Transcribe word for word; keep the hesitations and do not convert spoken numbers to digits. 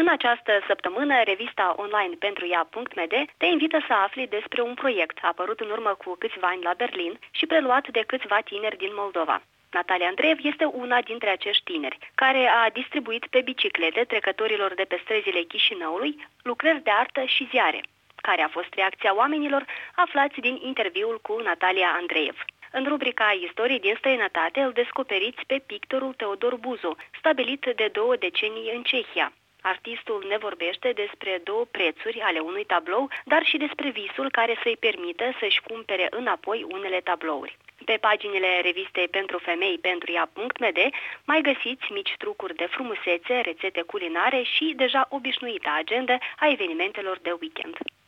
această săptămână, revista online pentru ea punct m d te invită să afli despre un proiect apărut în urmă cu câțiva ani la Berlin și preluat de câțiva tineri din Moldova. Natalia Andreev este una dintre acești tineri, care a distribuit pe biciclete trecătorilor de pe străzile Chișinăului lucrări de artă și ziare. Care a fost reacția oamenilor aflați din interviul cu Natalia Andreev. În rubrica Istorii din străinătate îl descoperiți pe pictorul Teodor Buzo, stabilit de două decenii în Cehia. Artistul ne vorbește despre două prețuri ale unui tablou, dar și despre visul care să-i permită să-și cumpere înapoi unele tablouri. Pe paginile revistei pentru femei pentru ea punct m d mai găsiți mici trucuri de frumusețe, rețete culinare și deja obișnuita agenda a evenimentelor de weekend.